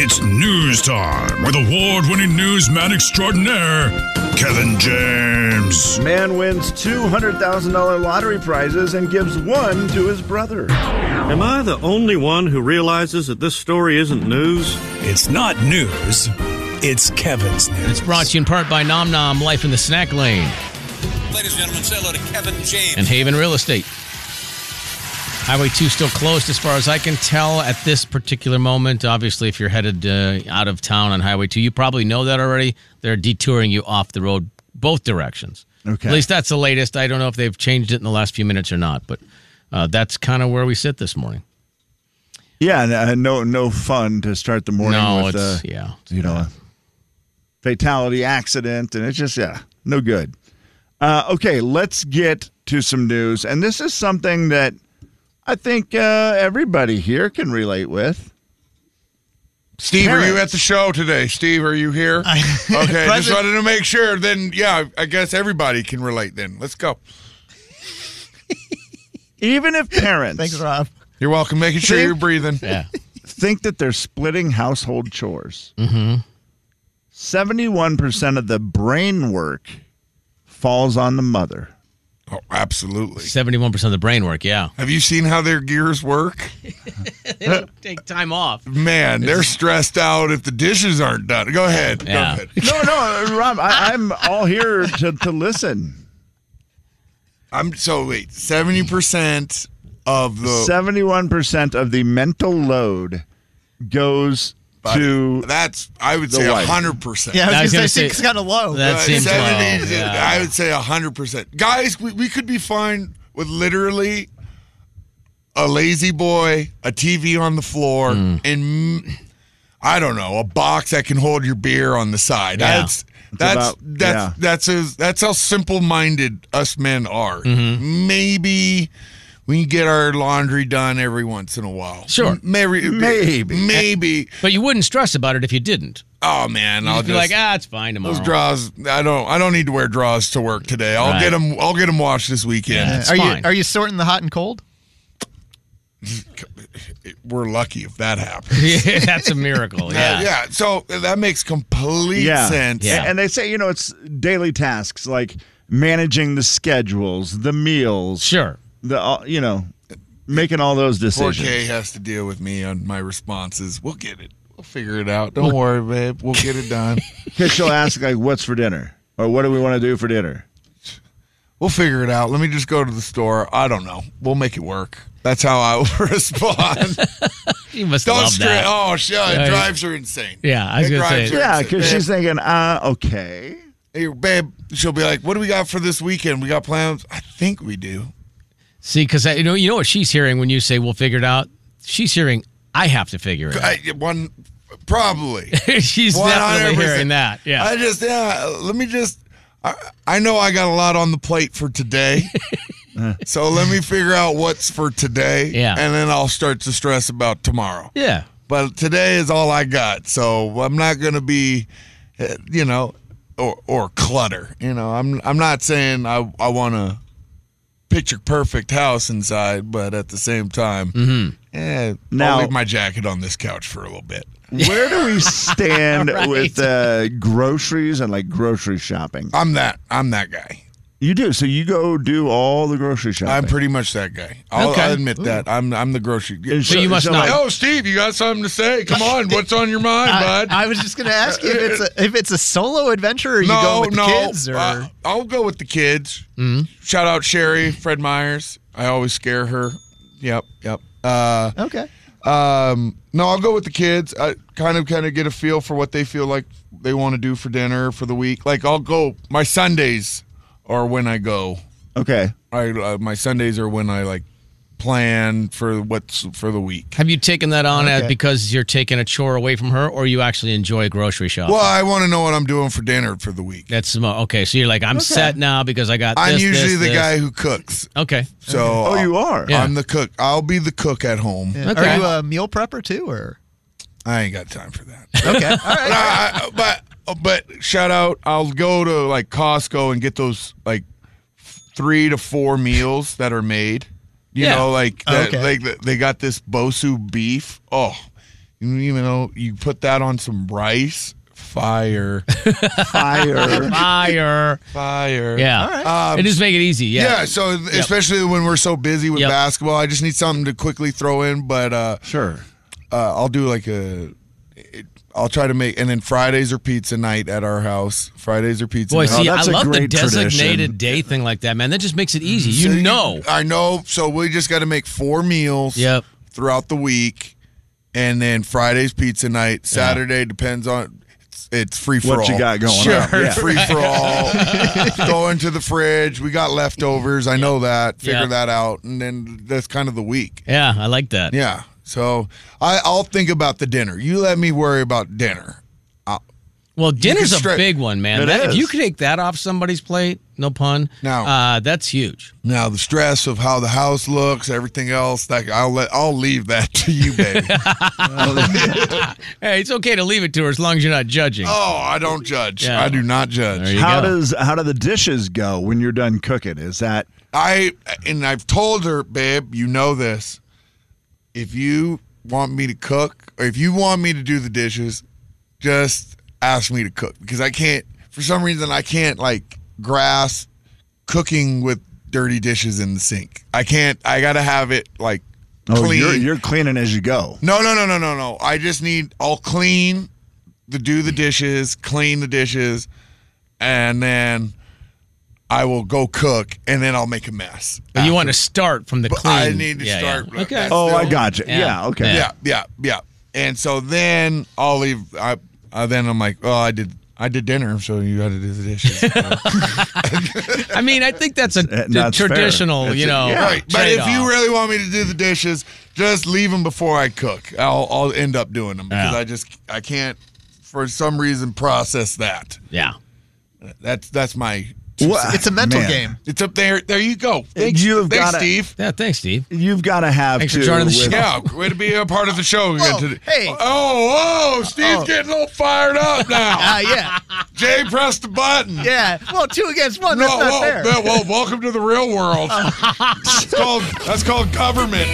It's news time with award-winning newsman extraordinaire, Kevin James. Man wins $200,000 lottery prizes and gives one to his brother. Am I the only one who realizes that this story isn't news? It's not news. It's Kevin's news. It's brought to you in part by Nom Nom Life in the Snack Lane. Ladies and gentlemen, say hello to Kevin James. And Haven Real Estate. Highway 2 still closed as far as I can tell at this particular moment. Obviously, if you're headed out of town on Highway 2, you probably know that already. They're detouring you off the road both directions. Okay. At least that's the latest. I don't know if they've changed it in the last few minutes or not, but that's kind of where we sit this morning. Yeah, no fun to start the morning with a fatality accident, and it's just, no good. Okay, let's get to some news, and this is something that I think everybody here can relate with. Steve, are you at the show today? Steve, are you here? Okay, just wanted to make sure. Then, I guess everybody can relate then. Let's go. Even if parents Thanks, Rob. You're welcome. Making sure you're breathing. Yeah. think that they're splitting household chores, 71% of the brain work falls on the mother. Oh, absolutely. 71% of the brain work, yeah. Have you seen how their gears work? They don't take time off. Man, they're stressed out if the dishes aren't done. Go ahead. Yeah. Go ahead. No, Rob, I'm all here to listen. 70% of the 71% of the mental load goes to I would say wife. 100%. Yeah, I was going to say say- it's kind of low. That seems low. 70, Yeah. I would say 100%. Guys, we could be fine with literally a lazy boy, a TV on the floor, and I don't know, a box that can hold your beer on the side. Yeah. That's how simple-minded us men are. Maybe we can get our laundry done every once in a while. Sure. Maybe. But you wouldn't stress about it if you didn't. Oh man, I'll You'd be just like, it's fine tomorrow. those draws. I don't need to wear draws to work today. I'll Right. get them. I'll get them washed this weekend. Yeah. It's Are fine. you sorting the hot and cold? We're lucky if that happens. Yeah, that's a miracle. Yeah. Yeah. So that makes complete sense. Yeah. And they say, it's daily tasks like managing the schedules, the meals, Sure. making all those decisions. 4K has to deal with me on my responses. We'll get it. We'll figure it out. Don't worry, babe. We'll get it done. Because she'll ask, what's for dinner? Or what do we want to do for dinner? We'll figure it out. Let me just go to the store. I don't know. We'll make it work. That's how I will respond. You must Don't love that. Oh, shit. It drives her insane. Yeah, I was It going to drives say. her Yeah, insane. because she's thinking, okay. Hey, babe, she'll be like, what do we got for this weekend? We got plans? I think we do. See, because you know what she's hearing when you say we'll figure it out? She's hearing, I have to figure it out. Probably. She's 100%. definitely hearing that. Yeah. Let me just, I know I got a lot on the plate for today. So let me figure out what's for today. Yeah. And then I'll start to stress about tomorrow. Yeah. But today is all I got. So I'm not going to be, or clutter. I'm not saying I want a picture perfect house inside, but at the same time, I'll Now- leave my jacket on this couch for a little bit. Where do we stand Right. with groceries and grocery shopping? I'm that guy. You do. So you go do all the grocery shopping. I'm pretty much that guy. I'll admit that. I'm the grocery guy. And So you must not- Oh, Steve, you got something to say? Come on, what's on your mind, bud? I was just going to ask you if it's a solo adventure, or you go with the kids, or I'll go with the kids. Shout out Sherry, Fred Myers. I always scare her. Yep. okay. No, I'll go with the kids. I kind of get a feel for what they feel like they want to do for dinner for the week. Like I'll go. My Sundays are when I go. Okay. My Sundays are when I plan for what's for the week. Have you taken that on as Okay. because you're taking a chore away from her, or you actually enjoy grocery shopping? Well, I want to know what I'm doing for dinner for the week. That's okay. So you're like, I'm set now because I got. I'm this, usually this, the guy who cooks. Okay. So Oh, you are? Yeah. I'm the cook. I'll be the cook at home. Yeah. Okay. Are you a meal prepper too, or I ain't got time for that. okay? All right. But shout out, I'll go to Costco and get those 3 to 4 meals that are made. You Yeah. know, Okay. they got this Bosu beef. Oh, You put that on some rice. Fire. Fire. Yeah. All right. It just make it easy. Yeah. So especially when we're so busy with basketball, I just need something to quickly throw in. But Sure. I'll do like I'll try to make, and then Fridays are pizza night at our house. Fridays are pizza Boy, night. see, that's I a love the great designated day thing like that, man. That just makes it easy. I know. So we just got to make 4 meals throughout the week, and then Friday's pizza night. Saturday depends on. It's free for all. What you got going on. Yeah. Free for all. Go into the fridge. We got leftovers. I know that. Figure that out. And then that's kind of the week. Yeah, I like that. Yeah. So I'll think about the dinner. You let me worry about dinner. Well, dinner's a big one, man. If you could take that off somebody's plate, no pun, that's huge. Now the stress of how the house looks, everything else, I'll leave that to you, baby. Hey, it's okay to leave it to her as long as you're not judging. Oh, I don't judge. Yeah. I do not judge. How do the dishes go when you're done cooking? Is that I've told her, babe, you know this. If you want me to cook or if you want me to do the dishes, just ask me to cook, because I can't, for some reason, I can't like grasp cooking with dirty dishes in the sink. I can't. I gotta have it like clean. You're cleaning as you go. No. I'll clean do the dishes, clean the dishes, and then I will go cook, and then I'll make a mess. But you want to start from the clean. I need to start. Yeah. Okay. I got you. Yeah. Okay. Yeah. And so then I'll leave. Then I'm like, I did dinner, so you got to do the dishes. I mean, I think that's a traditional, right. But if you really want me to do the dishes, just leave them before I cook. I'll end up doing them because I can't, for some reason, process that. Yeah. That's my. It's a mental game. It's up there. There you go. Thanks, Steve. Yeah, thanks, Steve. You've got to have. Thanks for joining the show. Yeah, way to be a part of the show. Hey. Steve's getting a little fired up now. Yeah. Jay pressed the button. Yeah. Well, 2 against 1. That's not fair. Well, welcome to the real world. That's called government.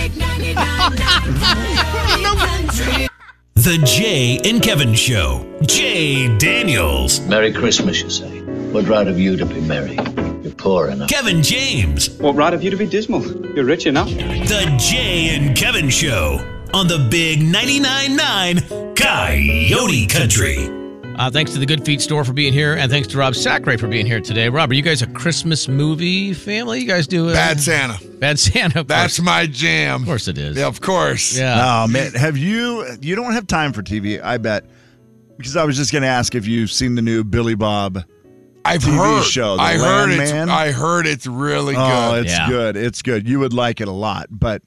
The Jay and Kevin Show. Jay Daniels. Merry Christmas, you say. What right have you to be merry? You're poor enough. Kevin James. What right have you to be dismal? You're rich enough. The Jay and Kevin Show on the Big 99.9 Coyote Country. Thanks to the Good Feet store for being here, and thanks to Rob Sacre for being here today. Rob, are you guys a Christmas movie family? You guys do Bad Santa. Bad Santa. That's my jam. Of course it is. Yeah, of course. Yeah. Oh man, you don't have time for TV, I bet. Because I was just going to ask if you've seen the new Billy Bob TV show. I heard it's really good. Oh, it's good. It's good. You would like it a lot, but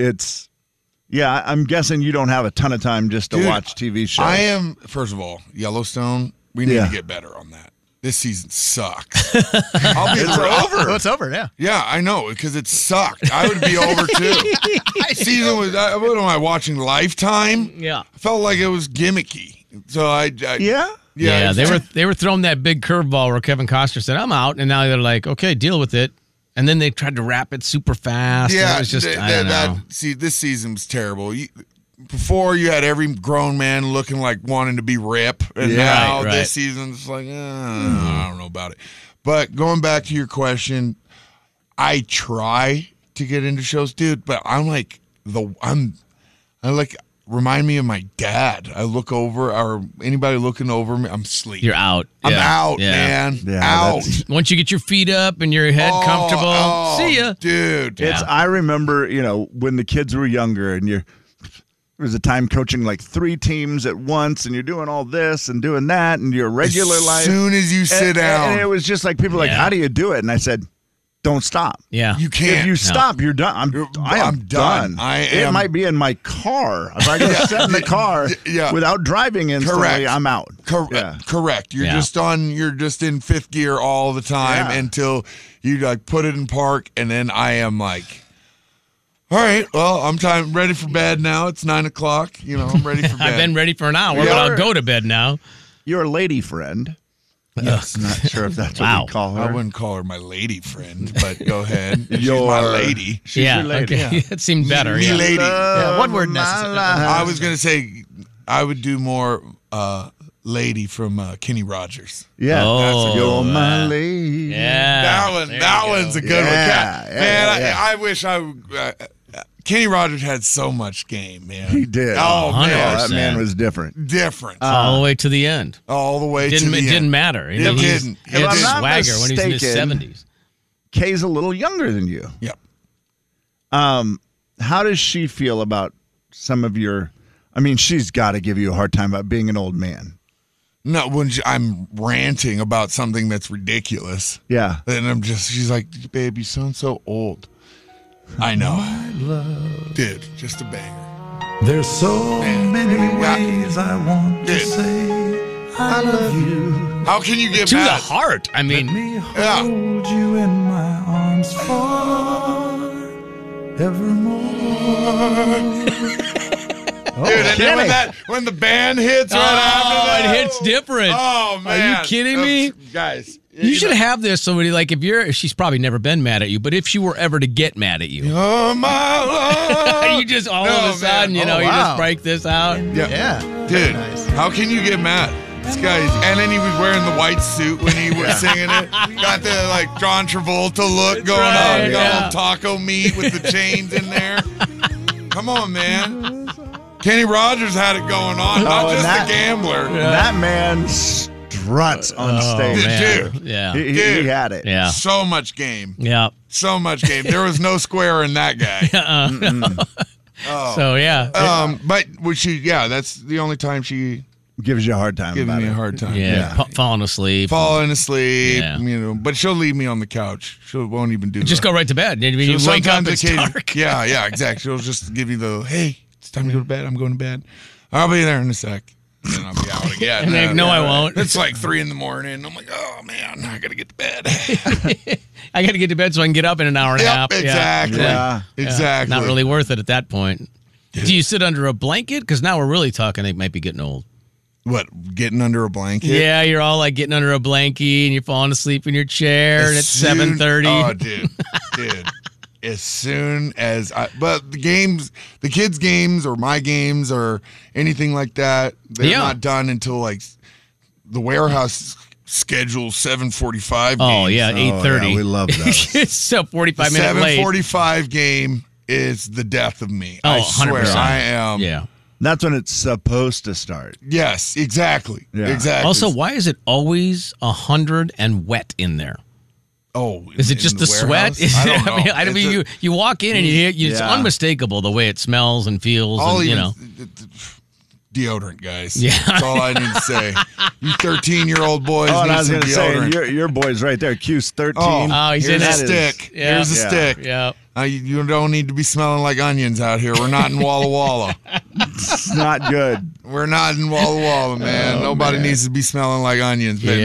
I'm guessing you don't have a ton of time just to watch TV shows. First of all, Yellowstone, we need to get better on that. This season sucks. It's over. Oh, it's over, yeah. Yeah, I know, because it sucked. I would be over too. Season was, what am I watching, Lifetime? Yeah. I felt like it was gimmicky. So Yeah, they were throwing that big curveball where Kevin Costner said, "I'm out," and now they're like, "Okay, deal with it." And then they tried to wrap it super fast. Yeah, it was just I don't know. This season was terrible. Before you had every grown man looking like wanting to be Rip, and now this season's like, I don't know about it. But going back to your question, I try to get into shows, dude. But remind me of my dad. I look over, or anybody looking over me, I'm asleep. You're out. I'm out, man. Yeah, out. Once you get your feet up and your head comfortable, see ya. Dude. I remember, when the kids were younger and there was a time coaching like 3 teams at once and you're doing all this and doing that and your regular life. As soon as you sit down. And it was just like, people were like, how do you do it? And I said, don't stop. Yeah. You can't. If you stop, you're done. I'm done. It might be in my car. If I go sit in the car without driving instantly, I'm out. Correct. You're just in 5th gear all the time until you like put it in park, and then I am like, all right, well, I'm ready for bed now. It's 9:00. I'm ready for bed. I've been ready for an hour, but I'll go to bed now. You're a lady friend. Yes. Not sure if that's what you call her. I wouldn't call her my lady friend, but go ahead. She's my lady. She's your lady. Okay. It seemed better. Me lady. One word necessary. I was going to say, I would do more Lady from Kenny Rogers. Yeah. Oh, You're my lady. Yeah. That one's a good one. Man, I wish Kenny Rogers had so much game, man. He did. Oh, man. That man was different. All the way to the end. All the way to the end. It didn't matter. It didn't. He had swagger when he was in his 70s. Kay's a little younger than you. Yep. How does she feel about some of your... I mean, she's got to give you a hard time about being an old man. No, when I'm ranting about something that's ridiculous. Yeah. And she's like, babe, you sound so old. I know. Dude, just a banger. There's so many ways I want to say I love you. How can you get to mad? The heart? I mean, let me hold you in my arms forevermore. Dude, and then when the band hits right after that, it hits different. Oh man, are you kidding me, guys? You should have this. Somebody like if she's probably never been mad at you, but if she were ever to get mad at you, oh my love, you just all of a sudden, you just break this out. Yeah. Dude, how can you get mad? This guy's, and then he was wearing the white suit when he was singing it. Got the John Travolta look going on. Got taco meat with the chains in there. Come on, man. Kenny Rogers had it going on, not just a gambler. That man struts on stage. Dude, he had it. Yeah. So much game. Yeah. So much game. There was no square in that guy. So, yeah. But that's the only time she gives you a hard time. Gives me a hard time. Yeah. Falling asleep. Yeah. But she'll leave me on the couch. She won't even do that. Just go right to bed. When you wake up, it's dark. Yeah, exactly. She'll just give you the, hey, it's time to go to bed. I'm going to bed. I'll be there in a sec. And then I'll be out again. And then, I won't. It's like 3 a.m. I'm like, oh, man, I got to get to bed. I got to get to bed so I can get up in an hour and a half. Exactly. Yeah. Exactly. Not really worth it at that point. Do you sit under a blanket? Because now we're really talking it might be getting old. What, getting under a blanket? Yeah, you're all like getting under a blankie and you're falling asleep in your chair and it's 7:30. Oh, dude. As soon as but the kids' games or my games or anything like that, they're not done until the warehouse schedule 7:45 games. Oh, yeah, 8:30. We love that. It's so 45 minutes late. 7:45 game is the death of me. Oh, I swear 100%. I am. Yeah. That's when it's supposed to start. Yes, exactly. Yeah. Exactly. Also, why is it always 100 and wet in there? Oh, is it just the sweat? I don't know. You walk in and it's unmistakable the way it smells and feels. Deodorant, guys. Yeah. That's all I need to say. You 13-year-old boys need some deodorant. Say, your boy's right there. Q's 13. Oh, he's in a stick. Yeah. Here's a stick. Yeah. You don't need to be smelling like onions out here. We're not in Walla Walla. It's not good. We're not in Walla Walla, man. Nobody needs to be smelling like onions. But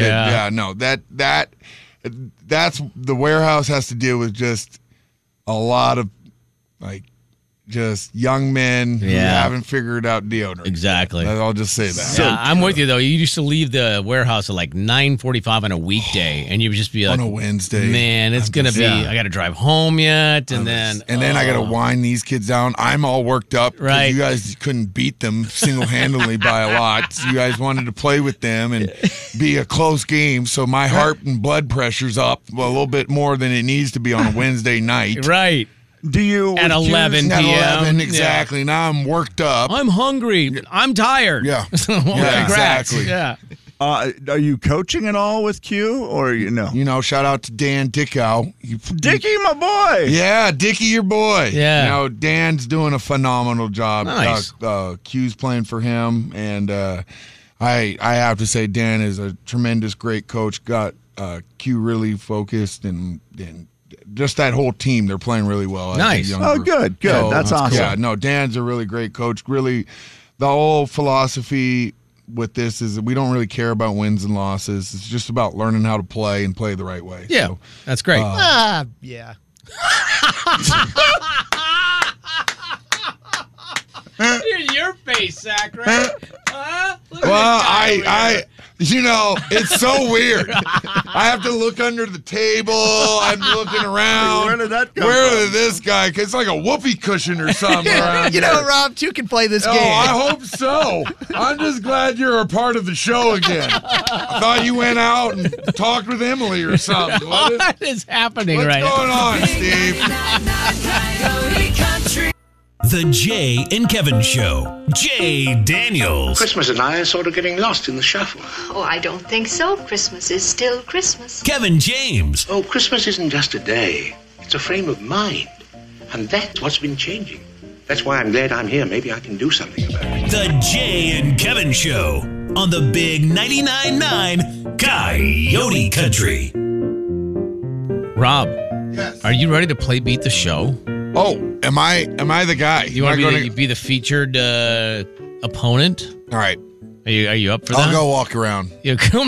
that's the warehouse has to deal with just a lot of just young men who haven't figured out deodorant. Exactly. I'll just say that. Yeah, I'm with you, though. You used to leave the warehouse at 9:45 on a weekday, and you would just be like, on a Wednesday. Man, it's going to be, I got to drive home yet, and then I got to wind these kids down. I'm all worked up. Right. You guys couldn't beat them single-handedly by a lot. So you guys wanted to play with them and be a close game, so my heart and blood pressure's up a little bit more than it needs to be on a Wednesday night. Right. Do you at 11 p.m. At 11, exactly. Yeah. Now I'm worked up. I'm hungry. I'm tired. Yeah. Exactly. Yeah. Are you coaching at all with Q or shout out to Dan Dickow. Dickie, my boy. Yeah, Dickie, your boy. Yeah. Dan's doing a phenomenal job. Nice. Q's playing for him, and I have to say Dan is a tremendous, great coach. Got Q really focused and just that whole team, they're playing really well. Nice. Oh, good. So, that's awesome. Yeah, no, Dan's a really great coach. Really, the whole philosophy with this is that we don't really care about wins and losses. It's just about learning how to play and play the right way. Yeah, so, that's great. Yeah. Your face, Zach, right? Well, it's so weird. I have to look under the table. I'm looking around. Where did that come Where from? did this guy? It's like a whoopee cushion or something around You here. know, Rob, two can play this game. I hope so. I'm just glad you're a part of the show again. I thought you went out and talked with Emily or something. What is happening right now? What's going on, Steve? The Jay and Kevin Show. Jay Daniels. Christmas and I are sort of getting lost in the shuffle. Oh, I don't think so. Christmas is still Christmas. Kevin James. Oh, Christmas isn't just a day. It's a frame of mind. And that's what's been changing. That's why I'm glad I'm here. Maybe I can do something about it. The Jay and Kevin Show on the Big 99.9 Coyote Country. Rob, Yes. are you ready to play Beat the Show? Oh, am I the guy? You want to be the featured opponent? All right. Are you up for that? I'll go walk around. No.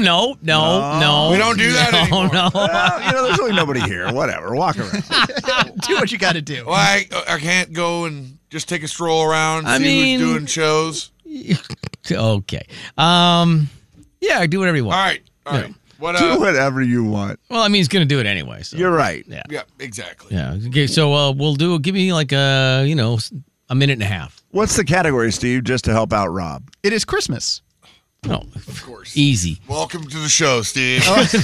We don't do that anymore. No. Well, there's really nobody here. Whatever. Walk around. Do what you got to do. Well, I can't go and just take a stroll around, I see mean- who's doing shows. Okay. Yeah, do whatever you want. All right. What? Do whatever you want. Well, I mean, he's going to do it anyway. So. You're right. Yeah. Yeah, exactly. Yeah. Okay. So give me like a minute and a half. What's the category, Steve, just to help out Rob? It is Christmas. No, Of course. easy. Welcome to the show, Steve.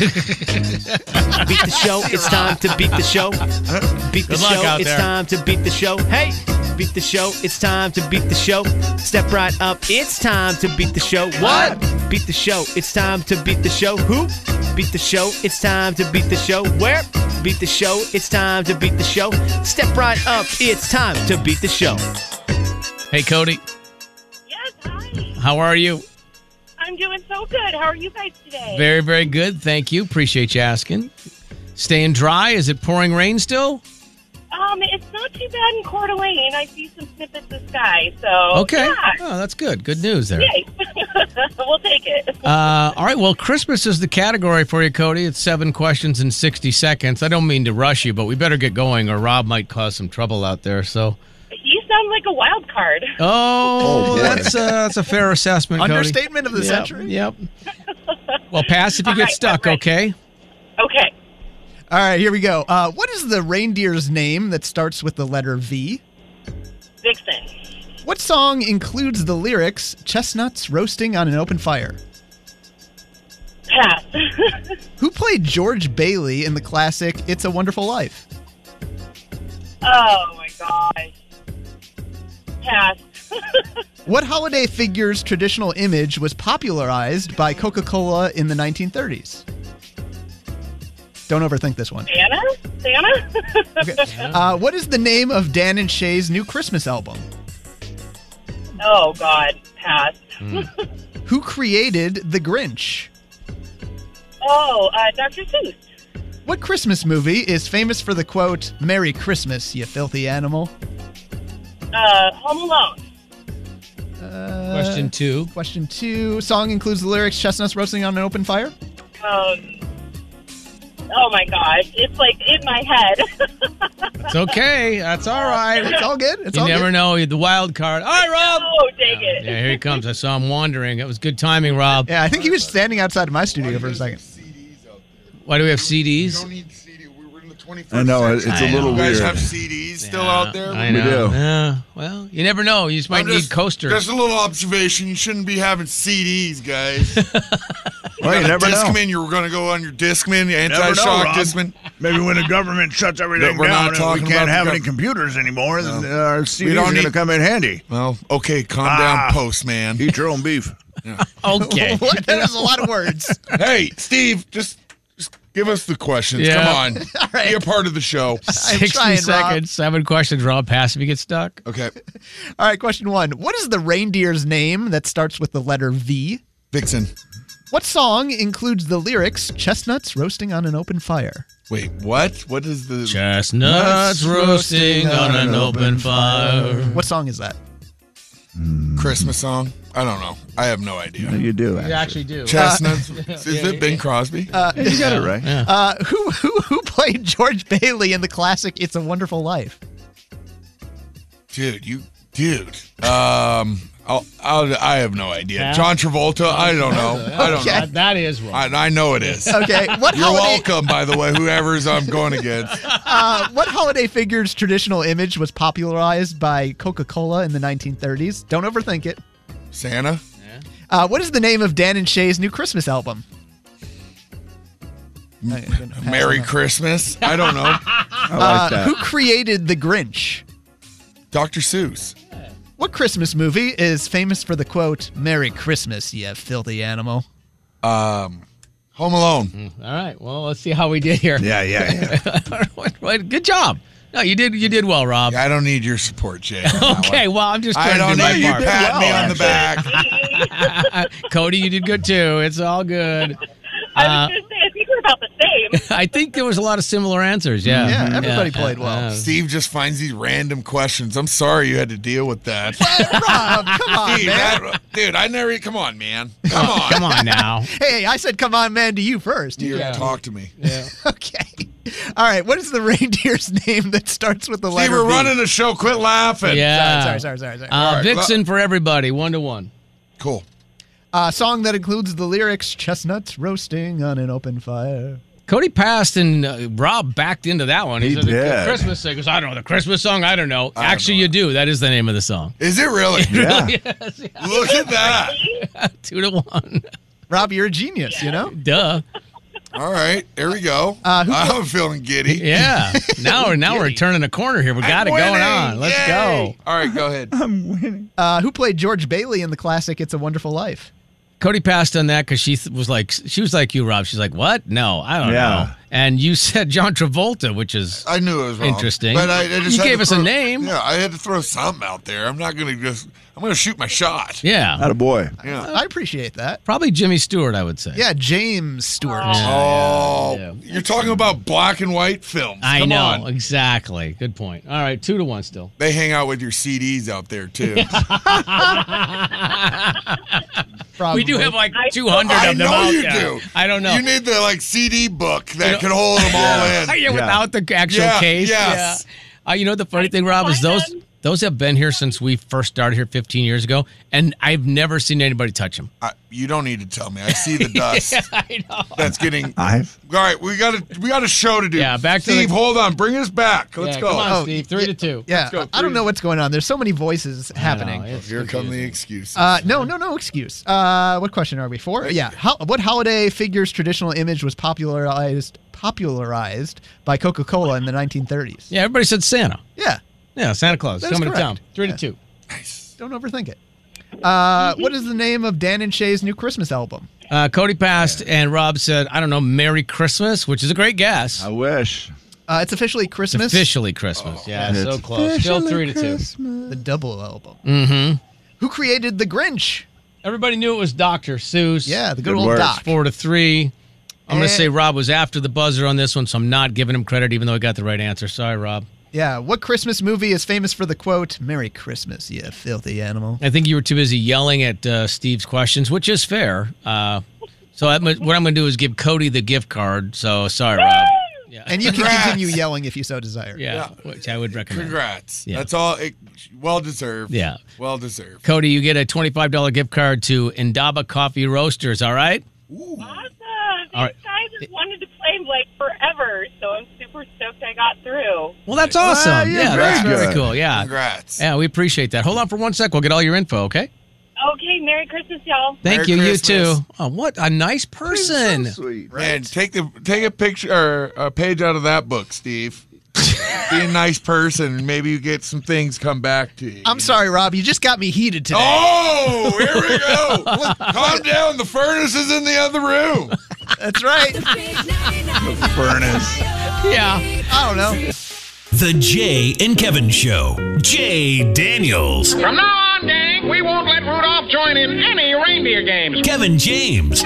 Beat the show, it's time to beat the show. Beat the Good luck show, out it's there. time to beat the show. Hey! Beat the show, it's time to beat the show. Step right up, it's time to beat the show. What? Beat the show, it's time to beat the show. Who? Beat the show, it's time to beat the show. Where? Beat the show, it's time to beat the show. Step right up, it's time to beat the show. Hey, Cody. Yes, hi. How are you? I'm doing so good. How are you guys today? Very, very good. Thank you. Appreciate you asking. Staying dry? Is it pouring rain still? It's not too bad in Coeur d'Alene. I see some snippets of sky, so Okay. yeah. Oh, that's good. Good news there. Yay. We'll take it. All right. Well, Christmas is the category for you, Cody. It's 7 questions in 60 seconds. I don't mean to rush you, but we better get going or Rob might cause some trouble out there. So. You sound like a wild card. Oh, that's a fair assessment, Cody. Understatement of the century? Yep. Well, pass if you All get right, stuck, I'm ready. okay? Okay. All right, here we go. What is the reindeer's name that starts with the letter V? Vixen. What song includes the lyrics, chestnuts roasting on an open fire? Pass. Who played George Bailey in the classic It's a Wonderful Life? Oh, my gosh. Pass. What holiday figure's traditional image was popularized by Coca-Cola in the 1930s? Don't overthink this one. Santa? Okay. What is the name of Dan and Shay's new Christmas album? Oh, God. Pass. Who created The Grinch? Oh, Dr. Seuss. What Christmas movie is famous for the quote, "Merry Christmas, you filthy animal"? Home Alone. Question 2. Question 2. Song includes the lyrics, chestnuts roasting on an open fire? Oh, my gosh. It's like in my head. It's okay. That's all right. It's all good. It's You all never good. know. You're the wild card. All right, Rob. Oh, dang it. Yeah, here he comes. I saw him wandering. That was good timing, Rob. Yeah, I think he was standing outside of my studio for a second. Why do we have CDs? don't need CD. We're in the 21st I know. It's century. a little You guys weird. have CDs still out there? I We know. do. Yeah. Well, you never know. You just might need coasters. Just a little observation. You shouldn't be having CDs, guys. Well, you never know. Discman, you were going to go on your Discman, the Never know, anti-shock Rob. Discman. Maybe when the government shuts everything We're not down and talking we can't about have the any computers anymore, then our We CDs don't are going to need- come in handy. Well, okay, calm down, Postman. Eat your own beef. Okay. What? That was a lot of words. Hey, Steve, just give us the questions. Yeah. Come on. Be a part of the show. I'm 60 trying, Rob. seconds. 7 questions, Rob. Pass if you get stuck. Okay. All right, question 1. What is the reindeer's name that starts with the letter V? Vixen. What song includes the lyrics, chestnuts roasting on an open fire? Wait, what? What is the... Chestnuts roasting on an open fire. What song is that? Christmas song? I don't know. I have no idea. No, you do, You actually. actually do. Chestnuts? Is it Bing Crosby? You got it right. Who played George Bailey in the classic It's a Wonderful Life? Dude. I have no idea. Yeah. John Travolta? I don't know. I don't know. That is wrong. I know it is. Okay. You're welcome, by the way, whoever's I'm going against. What holiday figure's traditional image was popularized by Coca-Cola in the 1930s? Don't overthink it. Santa? What is the name of Dan and Shay's new Christmas album? Merry Christmas? I don't know. I like that. Who created The Grinch? Dr. Seuss. What Christmas movie is famous for the quote, "Merry Christmas, you filthy animal"? Home Alone. All right. Well, let's see how we did here. Yeah. Good job. No, you did well, Rob. I don't need your support, Jay. Okay, well, I'm just trying I don't to do my need you part. pat me on the back. Cody, you did good too. It's all good. I was going to say, I think we're about the same. I think there was a lot of similar answers. Yeah. Yeah, everybody played well. Steve just finds these random questions. I'm sorry you had to deal with that. Rob, come on, Steve, man. dude, I never. Come on, man. Come on. Come on now. Hey, I said come on, man, to you first. You talk to me. Yeah. Okay. All right, what is the reindeer's name that starts with the letter Steve, we're V? running a show. Quit laughing. Yeah. Sorry. All right, Vixen for everybody, 1-1. Cool. Song that includes the lyrics, chestnuts roasting on an open fire. Cody passed and Rob backed into that one. He said the did. Christmas song. He goes, I don't know the Christmas song. I don't know. Actually, you do. That is the name of the song. Is it really? Yeah. Yes. Look at that. 2-1. Rob, you're a genius, you know? Duh. All right, there we go. I'm feeling giddy. Yeah. Now we're turning a corner here. We got it going on. Let's go. All right, go ahead. I'm winning. Who played George Bailey in the classic It's a Wonderful Life? Cody passed on that because she was like you, Rob. She's like, what? No, I don't know. And you said John Travolta, which is I knew it was wrong. Interesting. But I just you had gave to us a name. Yeah, I had to throw something out there. I'm not going to I'm going to shoot my shot. Yeah. Attaboy. Yeah. I appreciate that. Probably Jimmy Stewart, I would say. Yeah, James Stewart. Oh, you're talking about black and white films. I Come know. on. Exactly. Good point. All right, 2-1 still. They hang out with your CDs out there, too. We do have like 200 of them I know out you there. do. I don't know. You need the CD book that can hold them all in. Yeah, without the actual case. Yes. Yeah. You know the funny thing, Rob, is those have been here since we first started here 15 years ago, and I've never seen anybody touch them. You don't need to tell me. I see the dust. I know. That's getting. All right, we got a show to do. Yeah, back to Steve. Hold on, bring us back. Let's go. Come on, Steve. 3-2. Yeah, Let's go. I don't know what's going on. There's so many voices happening. Here come the excuses. No excuse. What question are we for? Yeah. What holiday figure's traditional image was popularized by Coca-Cola in the 1930s? Yeah, everybody said Santa. Yeah. Yeah, Santa Claus That's coming correct. to town. 3-2. Nice. Don't overthink it. What is the name of Dan and Shay's new Christmas album? Cody passed, and Rob said, I don't know, Merry Christmas, which is a great guess. I wish. It's officially Christmas. It's officially Christmas. Yeah, so close. Still 3-2. The double album. Mm-hmm. Who created The Grinch? Everybody knew it was Dr. Seuss. Yeah, the good old Doc. 4-3. I'm going to say Rob was after the buzzer on this one, so I'm not giving him credit, even though he got the right answer. Sorry, Rob. Yeah, what Christmas movie is famous for the quote, "Merry Christmas, you filthy animal"? I think you were too busy yelling at Steve's questions, which is fair. So what I'm going to do is give Cody the gift card. So sorry, Rob. Yeah. And you can continue yelling if you so desire. Yeah, which I would recommend. Congrats. Yeah. That's all. Well deserved. Yeah. Well deserved. Cody, you get a $25 gift card to Indaba Coffee Roasters, all right? Awesome. All right. These guys have wanted to play like forever, so I'm super stoked I got through. Well, that's awesome. yeah, that's very very good. cool. Yeah. Congrats. Yeah, we appreciate that. Hold on for 1 sec. We'll get all your info, okay? Okay, Merry Christmas, y'all. Thank Merry you. Christmas. You too. Oh, what a nice person. Sweet. Man, take a picture or a page out of that book, Steve. Be a nice person, and maybe you get some things come back to you. I'm sorry, Rob. You just got me heated today. Oh, here we go. Calm down. The furnace is in the other room. That's right. The furnace. Yeah. I don't know. The Jay and Kevin Show. Jay Daniels. From now on, gang, we won't let Rudolph join in any reindeer games. Kevin James.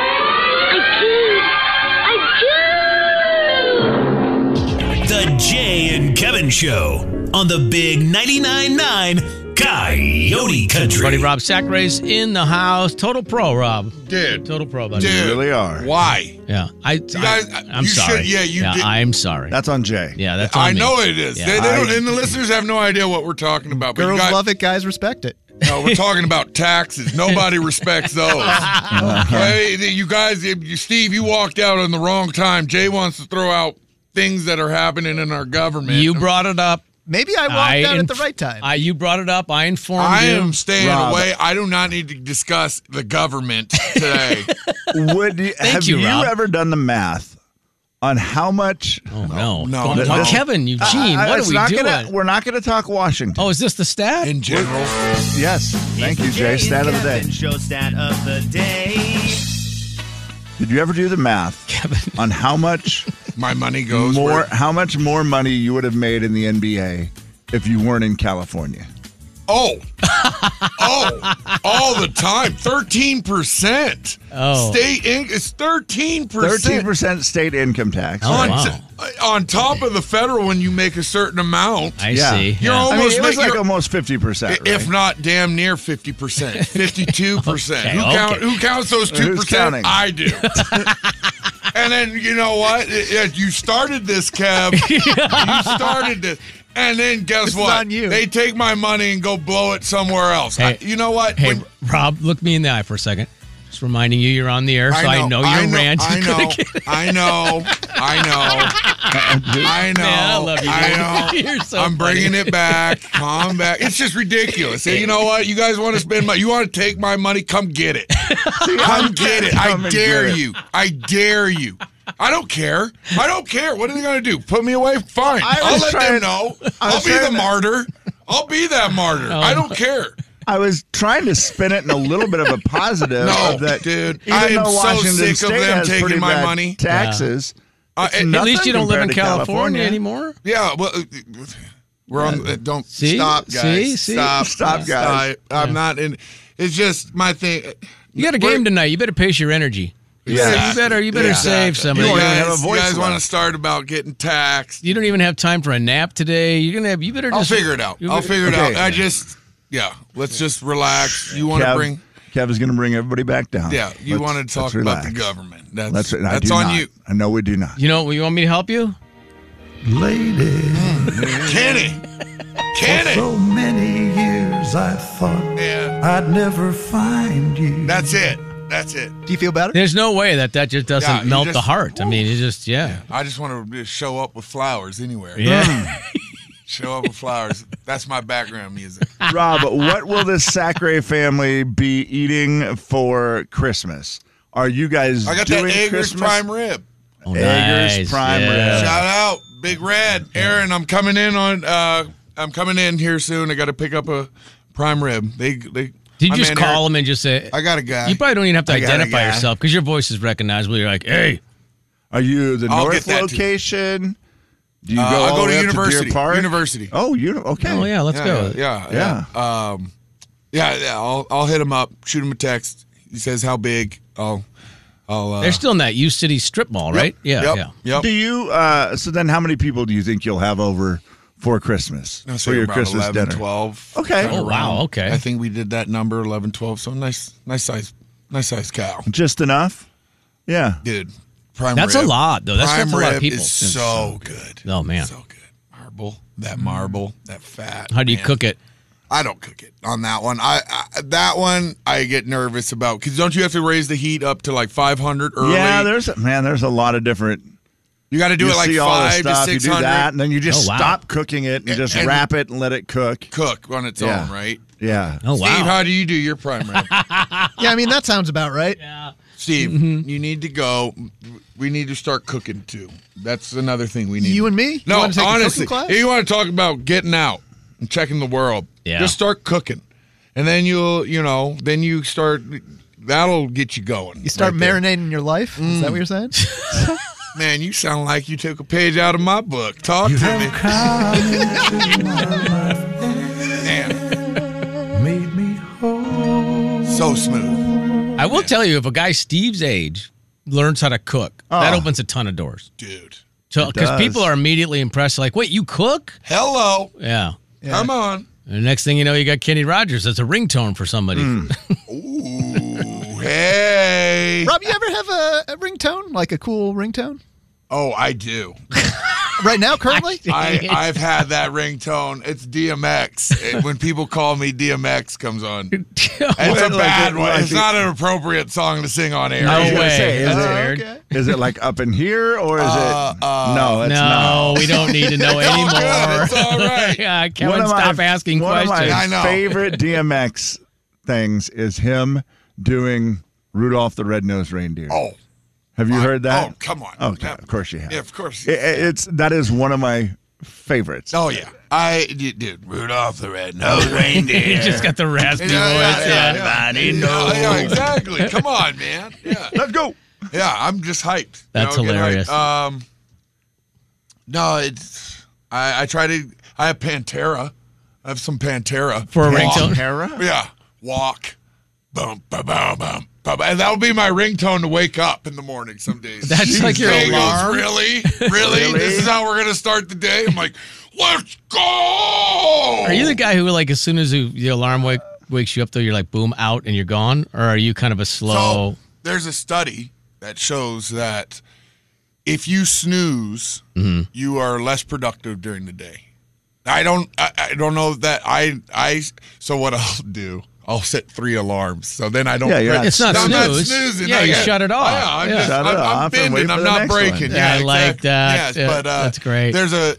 The Jay and Kevin Show on the Big 99.9 Coyote Country. Buddy Rob Sacrae's in the house. Total pro, Rob. Dude. Total pro, buddy. You really are. Why? Yeah. I'm you sorry. should- yeah, you did- I'm sorry. That's on Jay. Yeah, that's on I me. know it is. Yeah. They don't, and the listeners have no idea what we're talking about. But Girls love it, guys respect it. No, we're talking about taxes. Nobody respects those. Hey, you guys, Steve, you walked out on the wrong time. Jay wants to throw out things that are happening in our government. You brought it up. Maybe I walked out at the right time. You brought it up. I informed you. I am staying away. I do not need to discuss the government today. Have you ever done the math on how much? Oh, no. Kevin, Kevin, Eugene, what are we doing? We're not going to talk Washington. Oh, is this the stat? In general. Yes. Thank you, Jay. Stat of the day. Show stat of the day. Did you ever do the math, Kevin, on how much my money goes more? How much more money you would have made in the NBA if you weren't in California? All the time. 13%. Oh. It's 13%. 13% state income tax. On top of the federal when you make a certain amount. I see. You're it almost was like almost 50%. Right? If not damn near 50%. 52%. Who counts those 2%? Who's counting? I do. And then, you know what? You started this, Kev. You started this. And then guess what? They take my money and go blow it somewhere else. Hey, you know what? Hey, Rob, look me in the eye for a second. Just reminding you you're on the air, so I know your rant. I know. Man, I love you. You're so I'm bringing it back. Calm back. It's just ridiculous. Hey, you know what? You guys want to spend money? You want to take my money? Come get it. Come get it. I dare you. I dare you. I don't care. What are they going to do? Put me away? Fine. I'll let them know. I'll be the martyr. I'll be that martyr. I don't care. I was trying to spin it in a little bit of a positive. Dude. Even I am though Washington so sick State of them has taking pretty my bad money. Taxes. At least you don't live in California anymore. Yeah. Well, we're on. Don't stop, guys. Stop, guys. I'm not in. It's just my thing. You got a game tonight. You better pace your energy. Yeah, you better save some. You guys want to start about getting taxed. You don't even have time for a nap today. You better. I'll figure it out. Let's just relax. You want to bring. Kev is going to bring everybody back down. Yeah, you want to talk about the government. That's on you. I know we do not. You know, you want me to help you? Lady. Kenny. For so many years I thought I'd never find you. That's it. Do you feel better? There's no way that just doesn't melt the heart. I mean, you just, I just want to show up with flowers anywhere. Yeah. Show up with flowers. That's my background music. Rob, what will the Sacre family be eating for Christmas? Are you guys doing Christmas? I got that Eggers prime rib. Oh, Eggers prime rib. Shout out, Big Red. Aaron, I'm coming in here soon. I got to pick up a prime rib. Did you just call them and just say, I got a guy. You probably don't even have to identify yourself because your voice is recognizable. You're like, hey. Are you the north location? Do you I'll go to University. To Deer Park? University. Oh, okay. Oh, yeah, let's go. Yeah. I'll hit him up, shoot him a text. He says how big. They're still in that U City strip mall, right? Yep. Do you, so then how many people do you think you'll have over for Christmas? For your Christmas 11, dinner? 12. Okay. Oh, wow. Okay. I think we did that number, 11, 12. So nice size cow. Just enough? Yeah. Dude. Prime That's rib. a lot, though. That's a lot of people. Is so good. Oh, man. So good. Marble, that fat. How do you cook it? I don't cook it on that one. I get nervous about because don't you have to raise the heat up to like 500 early? Yeah, there's a lot of different. You got to do it like 500 to 600. You do that, and then you just stop cooking it and just wrap it and let it cook. Cook on its own, right? Yeah. Oh, wow. Steve, how do you do your prime rib? Yeah, I mean, that sounds about right. Yeah. Steve, you need to go. We need to start cooking, too. That's another thing we need. You and me? No, you want to take honestly. A cooking class? You want to talk about getting out and checking the world. Yeah. Just start cooking. And then you start, that'll get you going. You start marinating your life? Is that what you're saying? Man, you sound like you took a page out of my book. Talk to me. Man. Made me whole. So smooth. I will tell you, if a guy Steve's age learns how to cook, that opens a ton of doors. Dude. Because people are immediately impressed, like, wait, you cook? Hello. Yeah. Come on. And the next thing you know, you got Kenny Rogers. That's a ringtone for somebody. Ooh, hey. Rob, you ever have a ringtone? Like a cool ringtone? Oh, I do. Right now, currently? I've had that ringtone. It's DMX. When people call me, DMX comes on. It's a bad one. It's not an appropriate song to sing on air. No way. Is it like up in here or is it? No, it's not. No, we don't need to know anymore. It's all right. Yeah, Kevin, stop asking questions. One of my favorite DMX things is him doing Rudolph the Red-Nosed Reindeer. Oh. Have you heard that? Oh, come on. Okay, of course you have. Yeah, of course. That is one of my favorites. Oh, yeah. I did Rudolph the Red-Nosed Reindeer. He just got the raspy voice. Yeah, exactly. Come on, man. Yeah. Let's go. Yeah, I'm just hyped. That's hilarious. No, it's I try to. I have Pantera. I have some Pantera for a ringtone. Pantera? Yeah, walk, bum, bum, bum, bum. And that would be my ringtone to wake up in the morning some days. That's like your alarm? Really? This is how we're going to start the day? I'm like, let's go! Are you the guy who, like, as soon as the alarm wakes you up, though, you're like, boom, out, and you're gone? Or are you kind of a slow... So, there's a study that shows that if you snooze, you are less productive during the day. I don't know that so what I'll do... I'll set 3 alarms, so then I don't. Yeah, it's not I'm snooze. not snoozing. Yeah, you shut it off. I'm bending. I'm not breaking. Yeah, I like that. Yes, but that's great.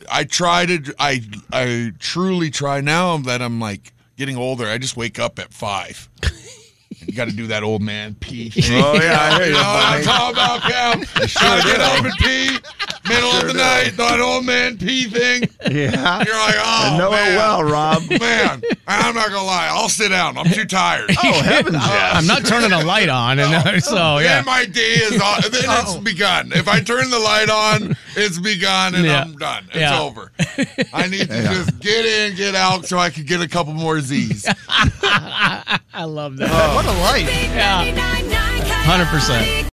I truly try now that I'm like getting older. I just wake up at 5. You got to do that old man pee thing. Oh yeah, I hear you know what I'm talking about, Cal? Gotta get up and pee. Middle of the night, that old man pee thing. Yeah. You're like, oh, I know man. it well, Rob. Man, I'm not gonna lie. I'll sit down. I'm too tired. Oh heavens, yes. I'm not turning a light on, and so yeah. Then my day is on. Then it's begun. If I turn the light on, it's begun, and I'm done. It's over. I need to just get in, get out, so I can get a couple more Z's. I love that. What a light. Yeah. 100%.